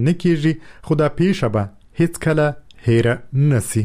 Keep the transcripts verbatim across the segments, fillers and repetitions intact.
نه کیږي، خو دا پیښه به هیڅ کله هېره نسی.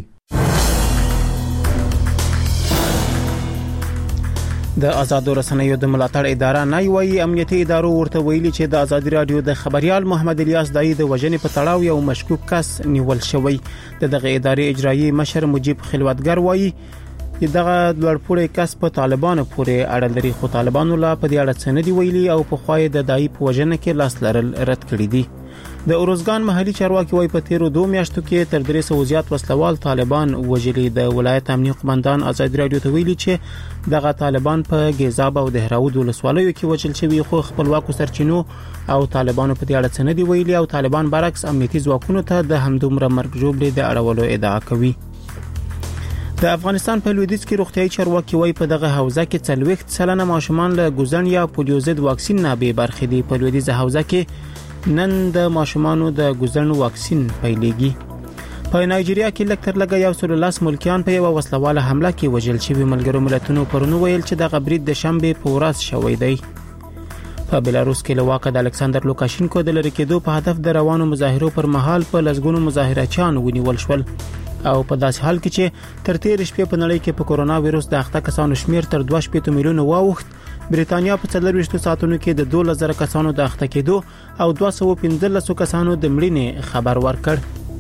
د آزادو رسنیو د ملاتړ اداره نه وایي امنیتي ادارو ورته ویلي چې د آزادي رادیو د خبريال محمد الیاس دای د وژنې په تړاو یو مشکوک کس نیول شوی. دغه ادارې اجرایی مشر مجيب خلوتګر وایي دغه لوړپوړی کس په طالبانو پورې اړه لري، خو طالبانو لا په دې اړه څه نه دی ویلي او په خوای د دای په وژنه کې لاس لرل رد کړی دي. د اروزګان محلي چارواکي وایي په تیرو دوه میاشتو کې تر درې سوه زیات وسلوال طالبان وژلي. د ولایت امنیت قومندان آزادي رادیو ته ویلي چې دغه طالبان په ګیزاب او دهراود ولسوالیو کې وژل شوي، خو خپلواکو سرچینو او طالبانو په دې اړه څه نه دی ویلي او طالبان برعکس امنیتي ځواکونو ته د همدومره مرګ ژوبلې د اړولو ادعا کوي. د افغانستان په لویدیځ کې روغتیايي چارواکي وایي په دغه حوزه کې څلوېښت سلنه ماشومان له ګوزن یا پولیو ضد واکسین نه بې برخې دي. په لویدیځه حوزه کې نن د ماشومانو د ګوزن واکسین پیلېږي. په نایجیریا کې لږ تر لږه یو سل لاس ملکیان په یو وسلواله حمله کې وژل شوي. ملګرو ملتونو پرونی ویل چې دغه برید د شنبه په ورځ شوی دی. په بلاروس کې له واقع د الکساندر لوکاشینکو د لری کېدو په هدف د روانو مظاهرو پر مهال په لسګونو مظاهرچیان ونیول شول او په داسې حال کې چې تر تیر شپې په نړۍ کې په کورونا وایروس د اخته کسانو شمیر تر دوه شپېته میلیونه واوښت. بریتانیا په څلوېښت ساعتونو کې د دوه زره کسانو د اخته کېدو او دوه سوه پنځلس کسانو د مړینې خبر ورکړ.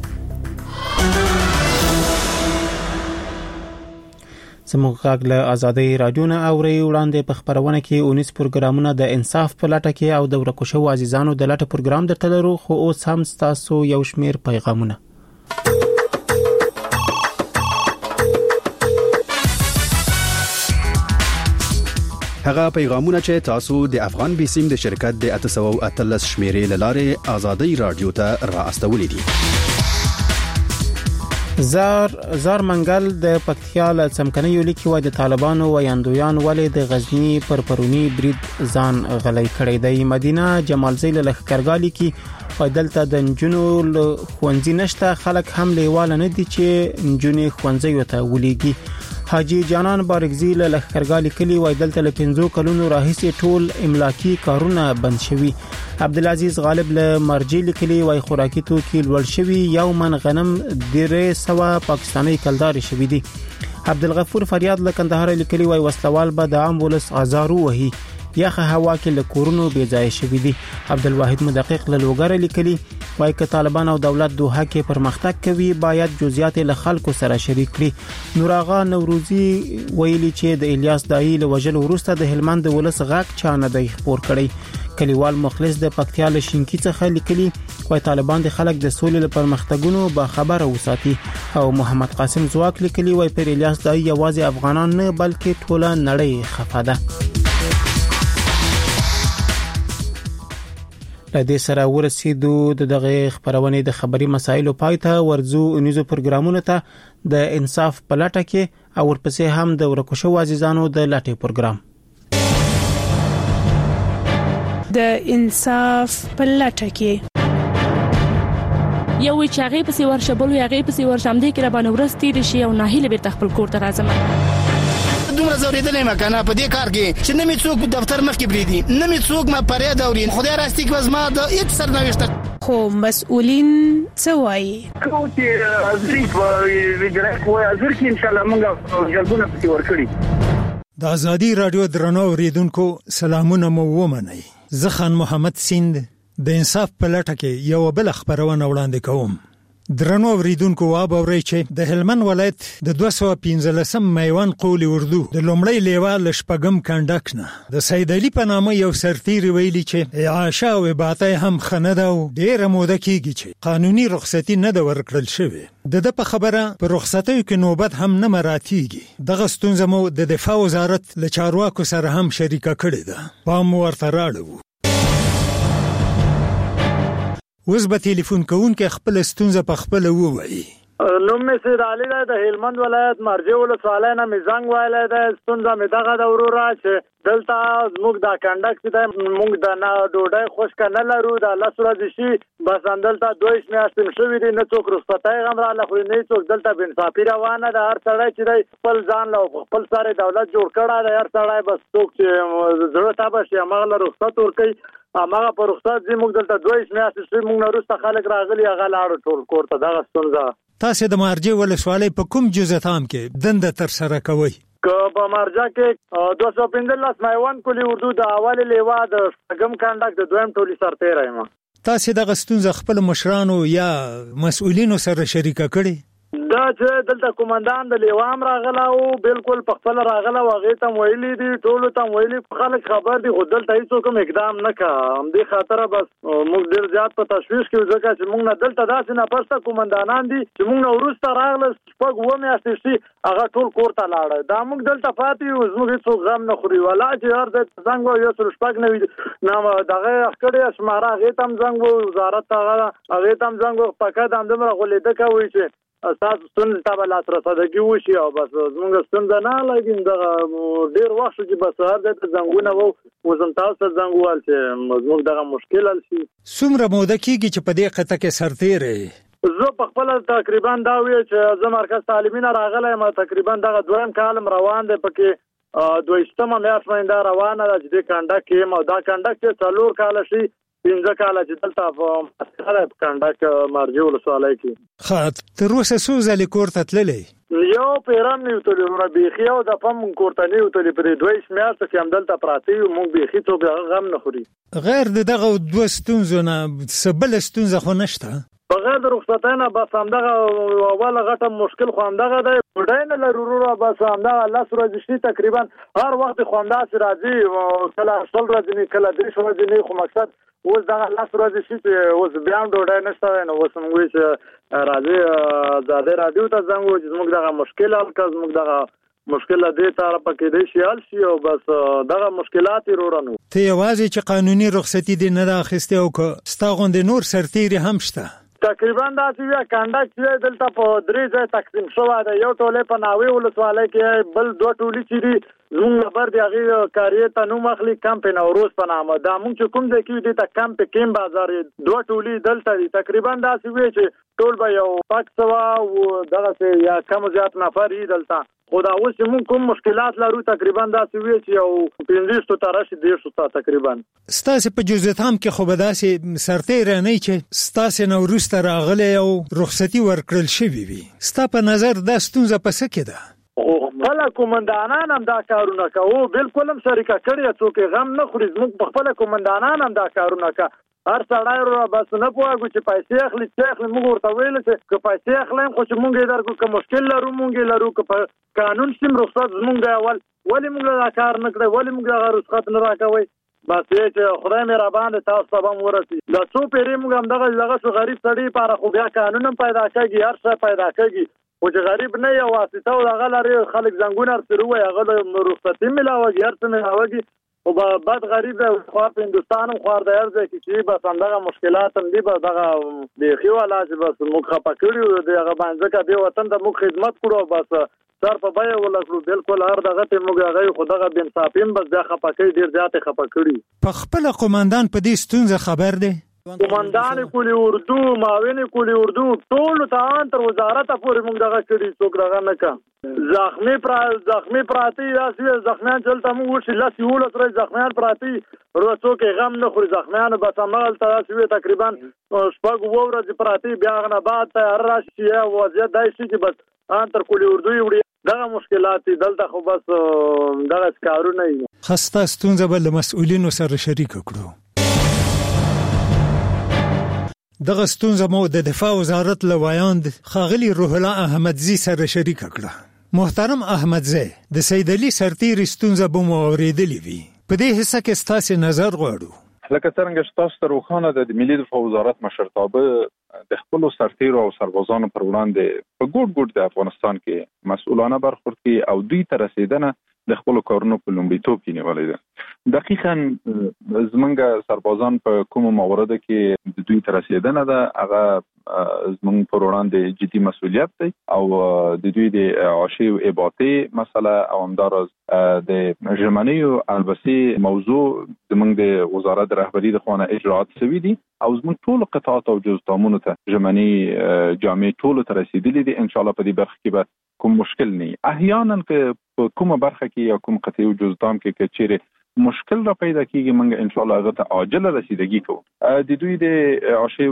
زموږ غږ له آزادۍ رادیو نه اوري. وړاندې په خبرونه کې اونیس پروګرامونه د انصاف په لټه کې او د ورکو شوو عزیزانو د لټه پروګرام درته لرو، خو اوس هم تاسو یو شمیر پیغامونه. هغه پیغامونه چې تاسو د افغان بیسیم د شرکت د اته سوه او اتلس شمیرې لاره آزادۍ رادیو ته را استولې دي. زار زار منګل د پکتیا له څمکنیو لیکي وای د طالبانو ویاندویان ولې د غزنی پر پرونی برید ځان غلې کړی دی. مدینه جمالزی له لخرګالی کې فیدلته د نجونو خوندې نشته، خلک هم لیواله نه دي چې نجونې خوندې وته ولېږي. حاجی جانان بارگزی له لخرګالی کلی وای دلته له پنځو کلونو راهیسې ټول املاکي کارونه بند شوي. عبدالعزیز غالب له مرجی لیکلی وای خوراکي توکي لوړ شوي، یو من غنم درې سوه پاکستاني کلدار شوي دي. عبدالغفور فریاد له کندهار لیکلی وای وسلوال به د عام ولس ازارو وهي، یخه هوا کې له کورونو بې ځای شوي دي. عبدالواحد مدقق له لوګر لیکلی وای که طالبان او دولت دوحه کې پرمختګ کوي باید جزئیات له خلکو سره شریک کړي. نوراغا نوروزی ویلي چې د الیاس دای له وژل وروسته د هلمند ولس غاک چا نه دی خبر کړي. کلیوال مخلص د پکتیا له شینکی څخه لیکلی وای طالبان د خلک د سولې لپاره پرمختګونو با خبره وساتي. او محمد قاسم زواک لیکلی وای پر الیاس دای یوازې افغانان نه بلکې ټوله نړۍ خفه ده. لدې سره ورسېدو دغه خبرونه د خبري مسایلو پایته ورزو نیوزو پروګرامونو ته د انصاف پلاټه کې او ورپسې هم د ورکو شو عزیزانو د لاټي پروګرام د انصاف پلاټه کې یو چاغې پسې ورشبل یاغې پسې ورشم دې کې را باندې ورستې شي او ناهیله به خپل کور ته راځم. دومره زوریدلې مکانه په دې کار کې چې نه می څوک دفتر مخ کې بریدي، نه می څوک ما پرې دورین خدای راستي کې وزما د هیڅ سرنوشت. خو مسؤلین څه وایي؟ خو چې ازري په ویډیو کوه ازر کې ان شاء الله موږ جلبونه پکې ورکړي. د آزادي رادیو درنو اوریدونکو سلامونه مو ومنئ. زه خان محمد سیند د انصاف په لټه کې یو بل خبرونه وړاندې کوم. درنو اوریدونکو واب اورئ چې د هلمند ولایت د دوه سوه پنځلسم میوان قول اردو د لومړی لیوا لشپګم کندک نه د سید علي په نامه یو سرتیر ویلي چې عاشا او باطه هم خنده او ډیره موده کیږي چې قانوني رخصتي نه د ورکړل شوی. د د په خبره په رخصتیو کې نوبت هم نه مراتیږي. دغه ستونزه مو د دفاع وزارت له چارواکو سره هم شریکه کړې ده. پام ورته راړو. اوس به ټلیفون کوونکی خپل ستونزه په خپل ووایي. نوم مې سید علي دی د هلمند ولایت مرجې ولسوالۍ نه مې زنګ ویلی دی. ستونزه مې دغه ده وروره چې دلته زموږ دا کنډک چې دی موږ د نه ډوډۍ خوشکه نه لرو. د لس ورځې شي بس همدلته دویشت میاشتې شوي دي، نه څوک رخصتۍ هم راله خو نه څوک دلته بېانصافي روانه ده. هر سړی چې دی خپل ځان له خپل سره دولت جوړ کړی دی. هر سړی بس څوک چې زړه تبه شي هماغه له رخصت ورکوي. هغه په رخصت دي موږ دلته دوه میاشتې چې موږ وروسته خلک راغلي هغه لاړ ټول کور ته دغه ستونزه. تاسو د مارجې ولسوالۍ په کوم جزء تام کې دنده تر سره کوئ؟ که په مارجه کې دوه سوه پنځلس میوند کلی اردو د اول لیوا د شپږم کنډک د دویم ټولي سرتیری یم. تاسو دغه ستونزه خپل مشرانو یا مسؤلینو سره شریکه کړې؟ دا چې دلته کومندان د لیوام راغله او بالکل په خپل راغله او هغې ته ویلي دي ټولو ته ویلي خلک خبر دي خو دلته هېڅوک هم اقدام نه کا. همدې خاطره بس موږ ډېر زیات په تشویش کې ځکه چې موږ نه دلته داسې ناپسته کومندانان دي چې موږ نه وروسته راغله شپږ اووه میاشتې شي هغه ټول کور ته لاړه. دا موږ دلته پاتې یو زموږ هېڅوک غم نه خوري ولا چې هر ځای ته زنګ وایو یو سل شپږ نوي نه دغه کړی شماره هغې ته هم زنګ وایو وزارت ته هغه هغې ته هم زنګ وایو پکه د همدومره غولېده کوي چې تاسو ستونزې ته به لاسرسدګي وشي او بس زموږ ستونزه نه لګي. دغه ډېر وخت شو چې بس هر ځای ته زنګونه وو اوس هم تاسو ته زنګ وویل چې زموږ دغه مشکل حل شي. څومره موده کېږي چې په دې قطعه کې سرتیری؟ زه په خپله تقریبا دا وایي چې زه مرکز تعلیمي نه راغلی یم تقریبا دغه دویم کال روان دی پکې دویشتمه میاشت مې دا روانه ده چې دې کنډک کې یم او دا کنډک چې څلور کاله شي پنځه کاله چې دلته په کنډک مارجې ولسوالۍ کې. ښه تر اوسه څو ځلې کور ته تللی؟ یو پیره هم نه یو تللی وروره بیخي او دفعه مونږ کور ته نه یو تللی په دې دوه میاشتو کې همدلته پراته یو مونږ بیخي څوک هغه غم نه خوري. غیر د دغه دوه ستونزو نه څه بله ستونزه خو نشته؟ بغیر د رخصتۍ نه بس همدغه اوله غټه مشکل خو همدغه دی ډوډۍ نه لرو وروره بس همدغه لس ورځې شي تقریبا هر وخت خو همداسې راځي کله شل ورځې نه کله دېرش ورځې نه خو مقصد اوس دغه لس ورځې شي چې اوس بیا هم ډوډۍ نشته نو اوس موږ وایو چې راځئ ازادۍ راډیو ته زنګ ووایو چې زموږ دغه مشکل حل کړه زموږ دغه مشکل دې طرفه کېدی شي حل شي او بس دغه مشکلات یې وروره نو. ته یوازې چې قانوني رخصتي دې نه ده اخیستې او که ستا غوندې نور سرتیري هم شته؟ تقریبا داسې وي کنډک چې دلته په درې ځای تقسیم شوی دی. یو ټولۍ په ناوې ولسوالۍ کې بل دوه ټولي چې دي زموږ نبر د هغې کاریې ته نوم اخلي کمپ نوروز په نامه. دا موږ چې کوم ځای کې وي دې ته کمپ کیم بازار دوه ټولي دلته دي. تقریبا داسې وي چې ټول به یو پاک سوه او دغسې یا کم زیات نفر یي دلته خو دا اوس چې موږ کوم مشکلات لرو تقریبا داسې وي چې یو پنځوستو ته راشي دېرشو ته تقریبا. ستاسې په جزتام کې خو به داسې سرتیری نه چې ستاسې نه وروسته راغلی او رخصتي ورکړل شوي وي. ستا په نظر دا ستونزه په څه کې ده؟ خو خپله کومندانان هم دا کارونه کوو بالکل هم شریکه کړې څوک یې غم نه خوري. زموږ په خپله کومندانان هم دا کارونه کوي. هر سړی وروره بس نه پوهېږو چې پیسې اخلي څه اخلي. موږ ورته ویلو چې که پیسې اخلیم خو چې موږ یې درکړو که مشکل لرو موږ یې لرو که په قانون شي رخصت زموږ دی اول ولې موږ دا کار نه کړی ولې موږ دغه رخصت نه راکوئ. بس یې چې خدای مهربان دی تاسو ته به هم ورسي. دا څو پیرې موږ همدغه دغه شو غریب سړي لپاره خو بیا قانون هم پیدا کېږي هر شی پیدا کېږي خو چې غریب نه یو واسطه او هغه لري خلک زنګونه ورسره ووایي هغه رخصتي میلاوږي هر څه میلاوږي خو بد غریب دی خوار په هندوستان هم خوار دی هر ځای کې چې بس همدغه مشکلات هم دي بس دغه بیخي والا چې بس موږ خفه کړي یو د هغه باندې ځکه دې وطن ته موږ خدمت کړو بس سر په بیه ولکړو بالکل هر دغه ته موږ هغه خو دغه بې انصافي هم بس بیا خفه کوي ډېر زیات یې خفه کړي. په خپله قومندان په دې ستونزه خبر دی؟ قومندان کلی اردو معاون کلی اردو ټولو ته ان تر وزارته پورې موږ دغه کړي څوک دغه نه کا. زخمی پر زخمی پراتی داسې زخمیان چلته موږ وشي لس یولس ورځې زخمیان پراتی ورته څوک یې غم نه خوري. زخمیانو بس همغلته داسې وي تقریبا شپږ اووه ورځې پراتی بیا هغه نه بعد تیاره راشي چې یا وضعیت دا شي چې بس ان تر کلی اردو یې وړي دغه مشکلات دي دلته خو بس دغه کارونه دي. ښه ستا ستونزه به له مسؤلینو سره شریکه کړو. دغه ستونزه مو د دفاع وزارت له وایاند ښاغلي روح الله احمدزي سره شریکه کړه. محترم احمدزي د سید علي سرتیري ستونزه به مو اورېدلې وي. په دې حصه کې ستاسې نظر غواړو. لکه څرنګه چې تاسو ته روښانه ده د ملي دفاع وزارت مشرتابه د خپلو سرتیرو او سربازانو پر وړاندې په ګوټ ګوټ د افغانستان کې مسؤلانه برخورد کوي او دوی ته رسیدنه د خپلو کارونو په لومړیتوب کې نیولې ده. دقیقاً زمونږ سربازان په کومو مواردو کې د دوی ته رسیدنه ده هغه زمونږ پر وړاندې جدي مسؤلیت دی او د دوی د عاشي او اباطي مسله او همداراز د ژمنیو البسي موضوع زمونږ د وزارت رهبری د خونه اجراءات شوي دي او زمونږ ټول قطاعات او جزء ته ژمنی جامع ټول ته رسیدلي دي. ان شاء الله په دې برخه کې به کوم مشکل نه. احیانا که په کومه برخه کې یا کوم قطعي او جزء تام کې چې مشکل را پیدا کیږي موږ ان شاء الله هغه ته عاجله رسیدګي کوو. د دوی د عاشق